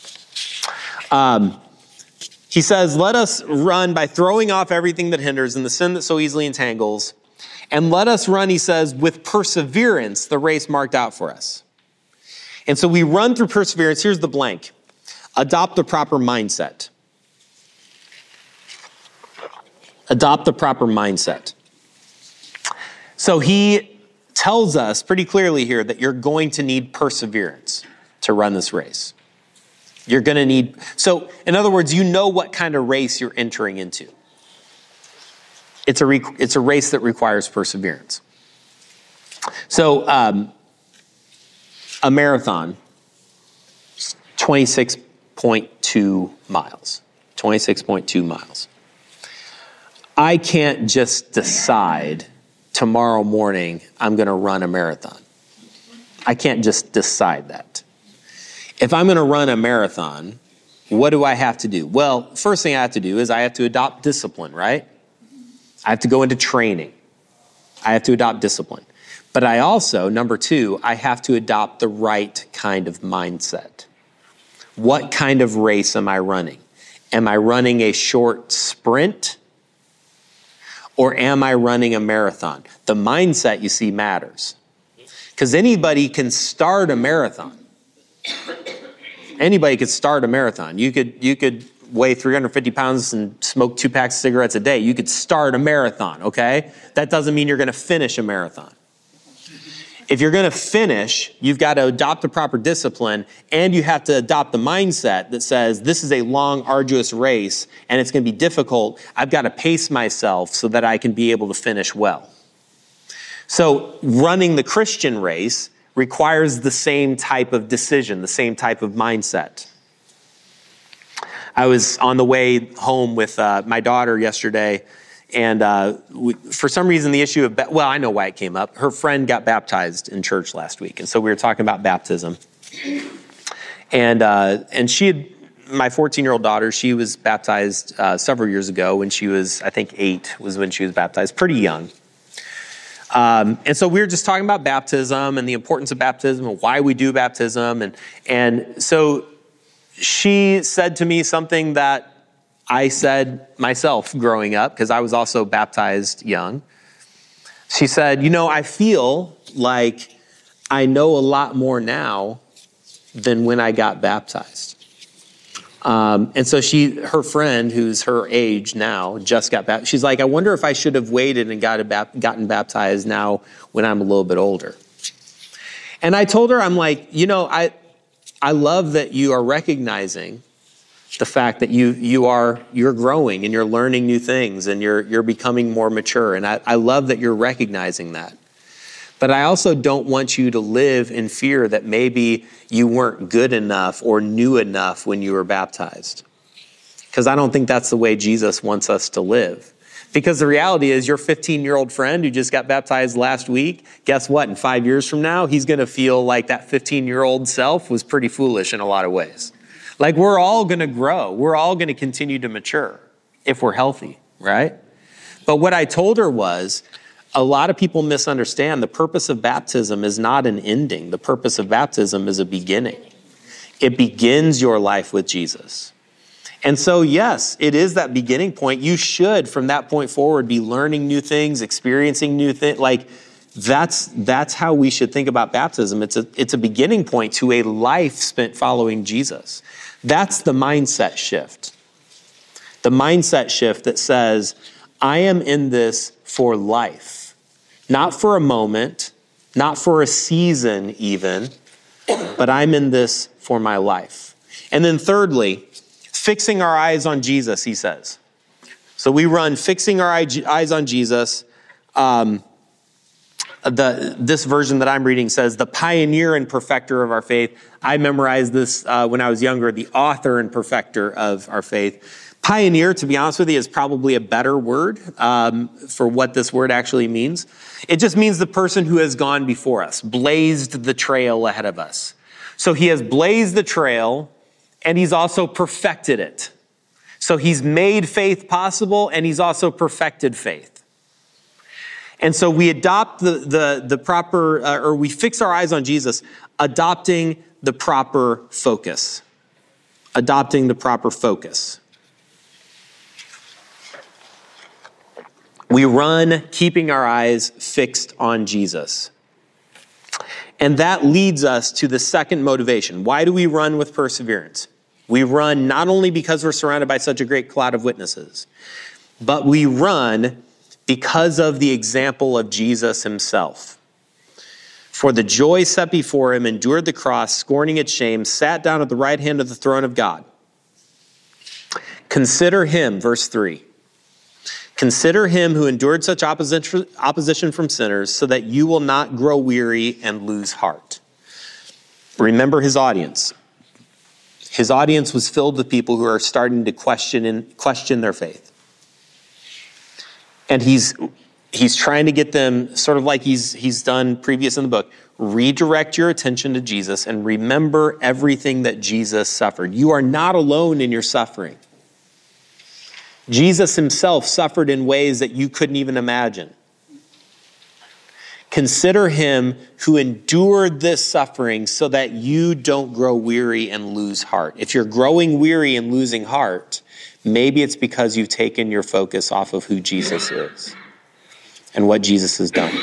Speaker 2: He says, let us run by throwing off everything that hinders and the sin that so easily entangles. And let us run, he says, with perseverance, the race marked out for us. And so we run through perseverance. Here's the blank. Adopt the proper mindset. Adopt the proper mindset. So he tells us pretty clearly here that you're going to need perseverance to run this race. You're going to need, so in other words, you know what kind of race you're entering into. It's a race that requires perseverance. So a marathon, 26.2 miles. 26.2 miles. I can't just decide tomorrow morning I'm going to run a marathon. I can't just decide that. If I'm going to run a marathon, what do I have to do? Well, first thing I have to do is I have to adopt discipline, right? I have to go into training. I have to adopt discipline. But I also, number two, I have to adopt the right kind of mindset. What kind of race am I running? Am I running a short sprint? Or am I running a marathon? The mindset, you see, matters. Because anybody can start a marathon. Anybody could start a marathon. You could weigh 350 pounds and smoke 2 packs of cigarettes a day. You could start a marathon, okay? That doesn't mean you're going to finish a marathon. If you're going to finish, you've got to adopt the proper discipline, and you have to adopt the mindset that says, this is a long, arduous race, and it's going to be difficult. I've got to pace myself so that I can be able to finish well. So running the Christian race requires the same type of decision, the same type of mindset. I was on the way home with my daughter yesterday, and for some reason the issue of, well, I know why it came up. Her friend got baptized in church last week, and so we were talking about baptism. And she had, my 14-year-old daughter, she was baptized several years ago when she was, I think 8 was when she was baptized, pretty young. And so we were just talking about baptism and the importance of baptism and why we do baptism. And so she said to me something that I said myself growing up, because I was also baptized young. She said, I feel like I know a lot more now than when I got baptized. And so her friend, who's her age now, just got baptized. She's like, I wonder if I should have waited and gotten baptized now when I'm a little bit older. And I told her, I'm like, I love that you are recognizing the fact that you're growing and you're learning new things and you're becoming more mature. And I love that you're recognizing that. But I also don't want you to live in fear that maybe you weren't good enough or knew enough when you were baptized. Because I don't think that's the way Jesus wants us to live. Because the reality is your 15-year-old friend who just got baptized last week, guess what? In 5 years from now, he's going to feel like that 15-year-old self was pretty foolish in a lot of ways. Like, we're all going to grow. We're all going to continue to mature if we're healthy, right? But what I told her was, a lot of people misunderstand the purpose of baptism is not an ending. The purpose of baptism is a beginning. It begins your life with Jesus. And so, yes, it is that beginning point. You should, from that point forward, be learning new things, experiencing new things. Like, that's how we should think about baptism. It's a beginning point to a life spent following Jesus. That's the mindset shift. The mindset shift that says, I am in this for life. Not for a moment, not for a season even, but I'm in this for my life. And then thirdly, fixing our eyes on Jesus, he says. So we run fixing our eyes on Jesus. This version that I'm reading says, the pioneer and perfecter of our faith. I memorized this when I was younger, the author and perfecter of our faith. Pioneer, to be honest with you, is probably a better word for what this word actually means. It just means the person who has gone before us, blazed the trail ahead of us. So he has blazed the trail, and he's also perfected it. So he's made faith possible, and he's also perfected faith. And so we adopt the proper, or we fix our eyes on Jesus, adopting the proper focus. adopting the proper focus. We run keeping our eyes fixed on Jesus. And that leads us to the second motivation. Why do we run with perseverance? We run not only because we're surrounded by such a great cloud of witnesses, but we run because of the example of Jesus himself. For the joy set before him, endured the cross, scorning its shame, sat down at the right hand of the throne of God. Consider him, verse 3. Consider him who endured such opposition from sinners, so that you will not grow weary and lose heart. Remember his audience. His audience was filled with people who are starting to question their faith. And he's trying to get them, sort of like he's done previous in the book, redirect your attention to Jesus and remember everything that Jesus suffered. You are not alone in your suffering. Jesus himself suffered in ways that you couldn't even imagine. Consider him who endured this suffering so that you don't grow weary and lose heart. If you're growing weary and losing heart, maybe it's because you've taken your focus off of who Jesus is and what Jesus has done.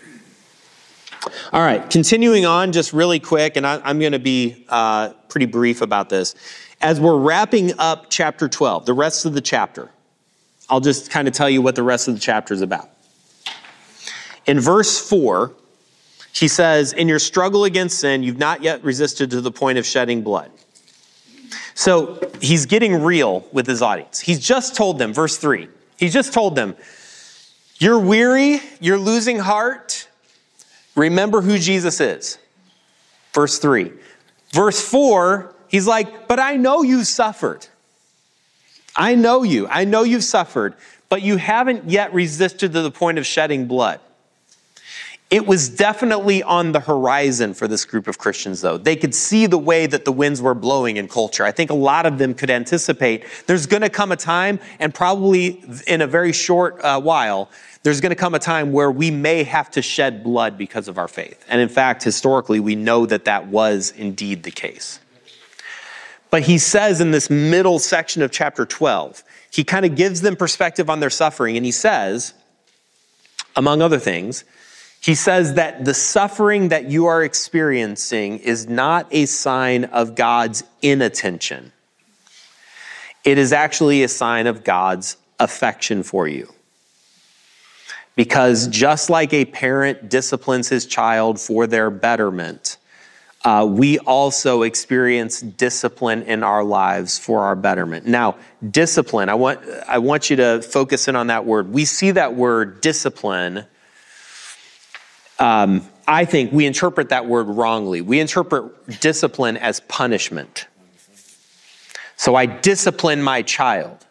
Speaker 2: All right, continuing on just really quick, and I'm going to be pretty brief about this. As we're wrapping up chapter 12, the rest of the chapter, I'll just kind of tell you what the rest of the chapter is about. In verse 4, he says, in your struggle against sin, you've not yet resisted to the point of shedding blood. So he's getting real with his audience. He's just told them, verse 3, he's just told them, you're weary, you're losing heart, remember who Jesus is. Verse 3. Verse 4, he's like, but I know you suffered. I know you've suffered, but you haven't yet resisted to the point of shedding blood. It was definitely on the horizon for this group of Christians, though. They could see the way that the winds were blowing in culture. I think a lot of them could anticipate there's going to come a time, and probably in a very short while, there's going to come a time where we may have to shed blood because of our faith. And in fact, historically, we know that that was indeed the case. But he says in this middle section of chapter 12, he kind of gives them perspective on their suffering. And he says, among other things, he says that the suffering that you are experiencing is not a sign of God's inattention. It is actually a sign of God's affection for you. Because just like a parent disciplines his child for their betterment, we also experience discipline in our lives for our betterment. Now, discipline, I want you to focus in on that word. We see that word discipline. I think we interpret that word wrongly. We interpret discipline as punishment. So I discipline my child.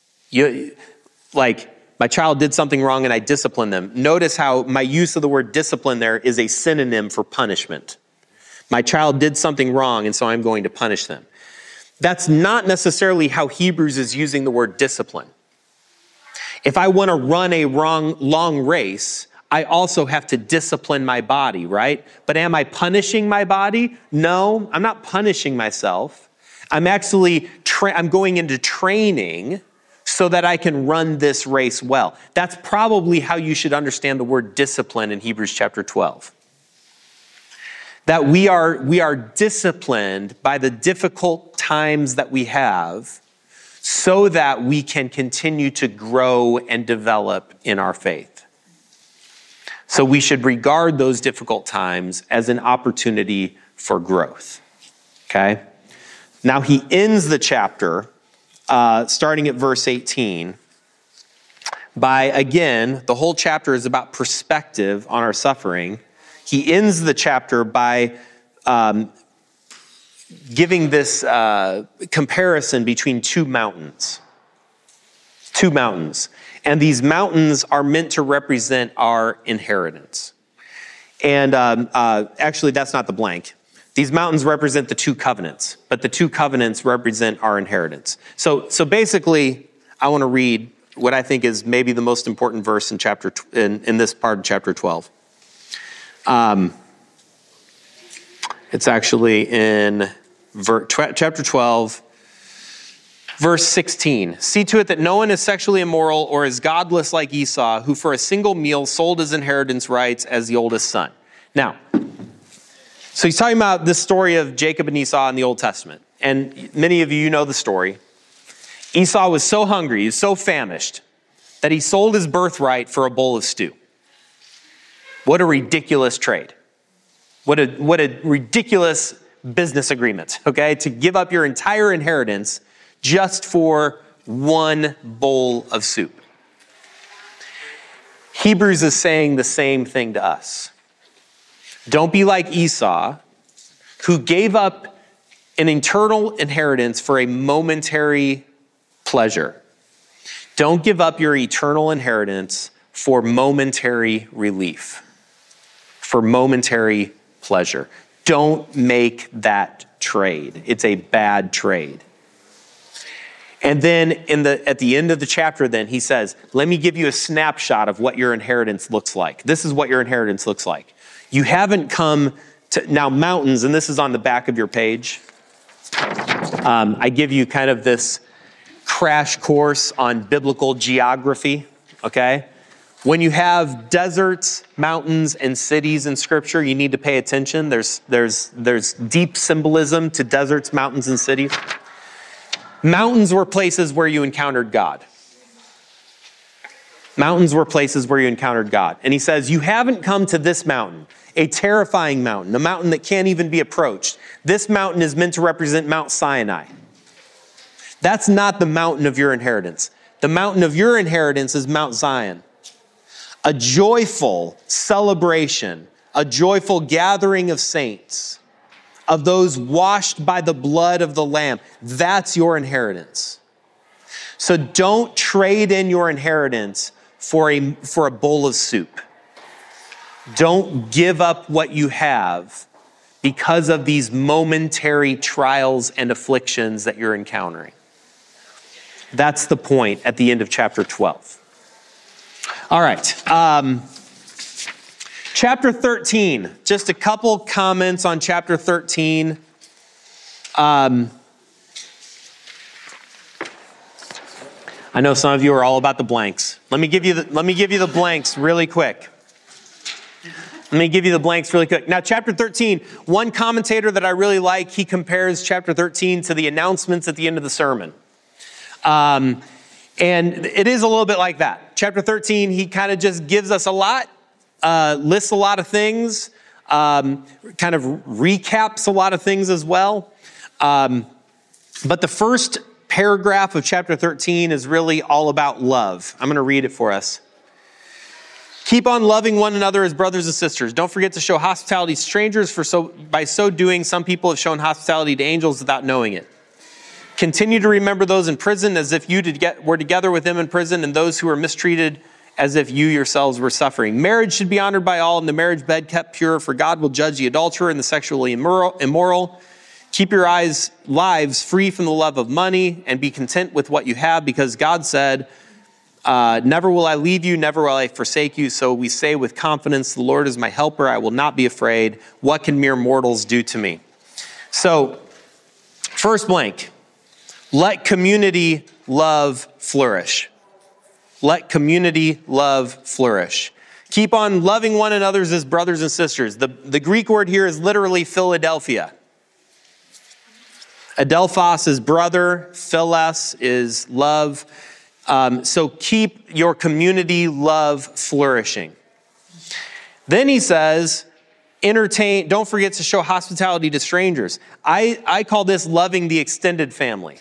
Speaker 2: My child did something wrong and I discipline them. Notice how my use of the word discipline there is a synonym for punishment. My child did something wrong, and so I'm going to punish them. That's not necessarily how Hebrews is using the word discipline. If I want to run a long race, I also have to discipline my body, right? But am I punishing my body? No, I'm not punishing myself. I'm actually I'm going into training so that I can run this race well. That's probably how you should understand the word discipline in Hebrews chapter 12. That we are disciplined by the difficult times that we have so that we can continue to grow and develop in our faith. So we should regard those difficult times as an opportunity for growth. Okay? Now he ends the chapter, starting at verse 18, by, again, the whole chapter is about perspective on our suffering. He ends the chapter by giving this comparison between two mountains. Two mountains. And these mountains are meant to represent our inheritance. And actually, that's not the blank. These mountains represent the two covenants, but the two covenants represent our inheritance. So basically, I want to read what I think is maybe the most important verse in this part of chapter 12. It's actually in chapter 12, Verse 16, see to it that no one is sexually immoral or is godless like Esau, who for a single meal sold his inheritance rights as the oldest son. Now, so he's talking about this story of Jacob and Esau in the Old Testament. And many of you know the story. Esau was so hungry, he was so famished, that he sold his birthright for a bowl of stew. What a ridiculous trade. What a ridiculous business agreement, okay? To give up your entire inheritance just for one bowl of soup. Hebrews is saying the same thing to us. Don't be like Esau, who gave up an eternal inheritance for a momentary pleasure. Don't give up your eternal inheritance for momentary relief, for momentary pleasure. Don't make that trade. It's a bad trade. And then at the end of the chapter, then he says, let me give you a snapshot of what your inheritance looks like. This is what your inheritance looks like. You haven't come to, now mountains, and this is on the back of your page. I give you kind of this crash course on biblical geography, okay? When you have deserts, mountains, and cities in Scripture, you need to pay attention. There's deep symbolism to deserts, mountains, and cities. Mountains were places where you encountered God. Mountains were places where you encountered God. And he says, you haven't come to this mountain, a terrifying mountain, a mountain that can't even be approached. This mountain is meant to represent Mount Sinai. That's not the mountain of your inheritance. The mountain of your inheritance is Mount Zion. A joyful celebration, a joyful gathering of saints, of those washed by the blood of the Lamb. That's your inheritance. So don't trade in your inheritance for a bowl of soup. Don't give up what you have because of these momentary trials and afflictions that you're encountering. That's the point at the end of chapter 12. All right. Chapter 13, just a couple comments on chapter 13. I know some of you are all about the blanks. Let me give you the blanks really quick. Now, chapter 13, one commentator that I really like, he compares chapter 13 to the announcements at the end of the sermon. And it is a little bit like that. Chapter 13, he kind of just gives us a lot. Lists a lot of things, kind of recaps a lot of things as well. But the first paragraph of chapter 13 is really all about love. I'm going to read it for us. Keep on loving one another as brothers and sisters. Don't forget to show hospitality to strangers, by so doing, some people have shown hospitality to angels without knowing it. Continue to remember those in prison as if you were together with them in prison, and those who are mistreated as if you yourselves were suffering. Marriage should be honored by all, and the marriage bed kept pure, for God will judge the adulterer and the sexually immoral. Keep your lives free from the love of money, and be content with what you have, because God said, never will I leave you, never will I forsake you. So we say with confidence, the Lord is my helper, I will not be afraid. What can mere mortals do to me? So, first blank, let community love flourish. Let community love flourish. Keep on loving one another as brothers and sisters. The Greek word here is literally Philadelphia. Adelphos is brother. Philes is love. So keep your community love flourishing. Then he says, don't forget to show hospitality to strangers. I call this loving the extended family.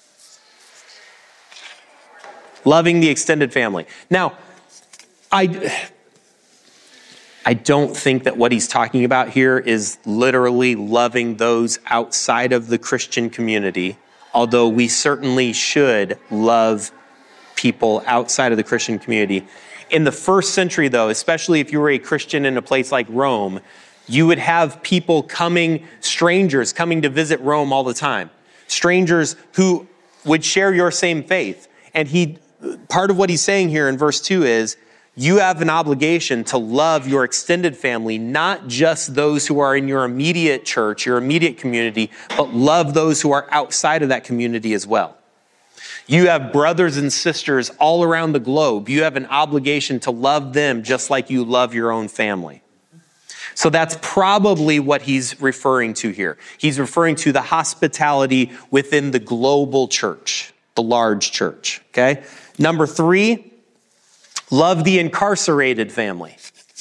Speaker 2: Loving the extended family. Now, I don't think that what he's talking about here is literally loving those outside of the Christian community, although we certainly should love people outside of the Christian community. In the first century, though, especially if you were a Christian in a place like Rome, you would have strangers coming to visit Rome all the time. Strangers who would share your same faith. And part of what he's saying here in verse 2 is, you have an obligation to love your extended family, not just those who are in your immediate church, your immediate community, but love those who are outside of that community as well. You have brothers and sisters all around the globe. You have an obligation to love them just like you love your own family. So that's probably what he's referring to here. He's referring to the hospitality within the global church, the large church, okay? Number 3, love the incarcerated family.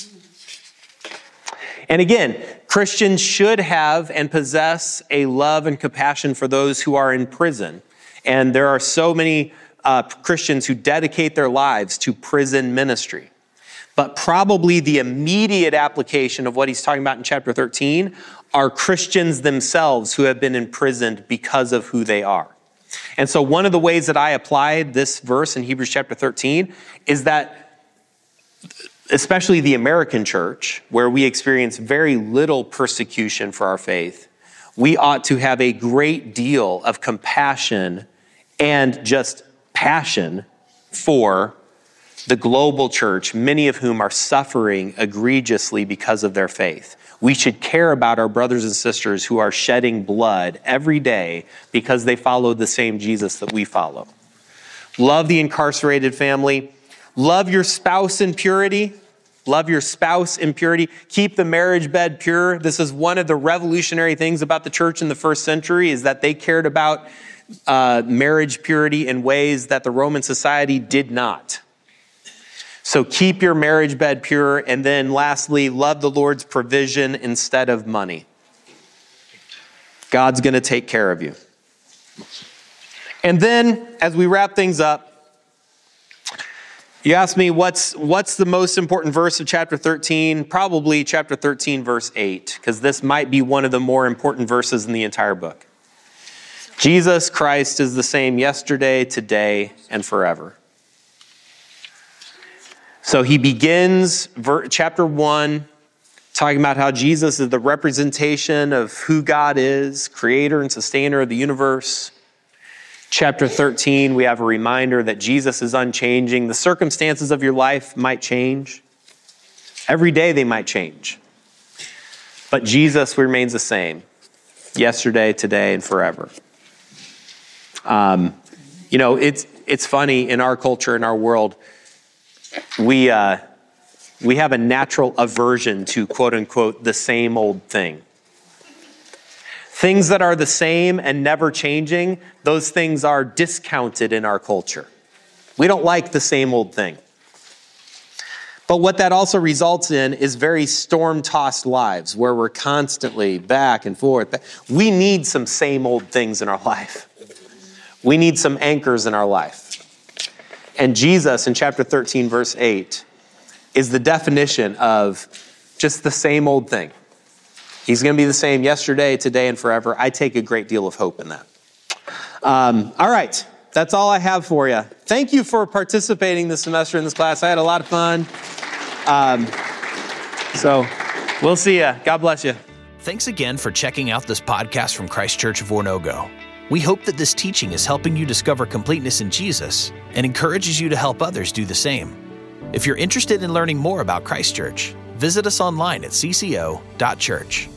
Speaker 2: And again, Christians should have and possess a love and compassion for those who are in prison. And there are so many Christians who dedicate their lives to prison ministry. But probably the immediate application of what he's talking about in chapter 13 are Christians themselves who have been imprisoned because of who they are. And so one of the ways that I applied this verse in Hebrews chapter 13 is that, especially the American church, where we experience very little persecution for our faith, we ought to have a great deal of compassion and just passion for the global church, many of whom are suffering egregiously because of their faith. We should care about our brothers and sisters who are shedding blood every day because they follow the same Jesus that we follow. Love the incarcerated family. Love your spouse in purity. Love your spouse in purity. Keep the marriage bed pure. This is one of the revolutionary things about the church in the first century, is that they cared about marriage purity in ways that the Roman society did not. So keep your marriage bed pure. And then lastly, love the Lord's provision instead of money. God's going to take care of you. And then as we wrap things up, you asked me what's the most important verse of chapter 13? Probably chapter 13, verse 8, because this might be one of the more important verses in the entire book. Jesus Christ is the same yesterday, today, and forever. So he begins chapter 1 talking about how Jesus is the representation of who God is, creator and sustainer of the universe. Chapter 13, we have a reminder that Jesus is unchanging. The circumstances of your life might change. Every day they might change. But Jesus remains the same, yesterday, today, and forever. It's funny in our culture, in our world, we have a natural aversion to, quote unquote, the same old thing. Things that are the same and never changing, those things are discounted in our culture. We don't like the same old thing. But what that also results in is very storm-tossed lives where we're constantly back and forth. We need some same old things in our life. We need some anchors in our life. And Jesus in chapter 13, verse 8, is the definition of just the same old thing. He's going to be the same yesterday, today, and forever. I take a great deal of hope in that. All right, that's all I have for you. Thank you for participating this semester in this class. I had a lot of fun. So we'll see you. God bless you.
Speaker 1: Thanks again for checking out this podcast from Christ Church of Oronogo. We hope that this teaching is helping you discover completeness in Jesus and encourages you to help others do the same. If you're interested in learning more about Christ Church, visit us online at cco.church.